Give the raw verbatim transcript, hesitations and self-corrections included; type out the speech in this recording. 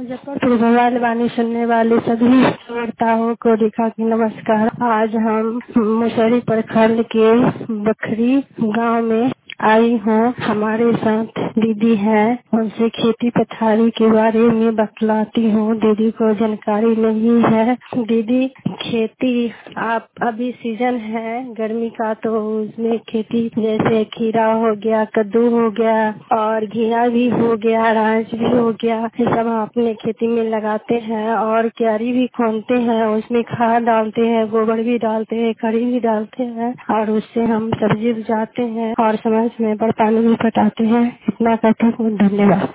मुजफ्फरपुर भवाल वाणी सुनने वाले सभी श्रोताओं को रेखा की नमस्कार। आज हम मुसहरी प्रखंड के बखरी गांव में आई हूँ। हमारे साथ दीदी है, उनसे खेती पथारी के बारे में बतलाती हूँ। दीदी को जानकारी नहीं है। दीदी, खेती आप अभी सीजन है गर्मी का, तो उसमें खेती जैसे खीरा हो गया, कद्दू हो गया और घिया भी हो गया, अनाज भी हो गया, ये सब हम अपने खेती में लगाते हैं। और क्यारी भी खोदते हैं, उसमें खाद डालते हैं, गोबर भी डालते हैं, खड़ी भी डालते हैं और उससे हम सब्जी उपजाते हैं और समय समय पर पानी भी पटाते हैं। इतना कहते हैं। धन्यवाद।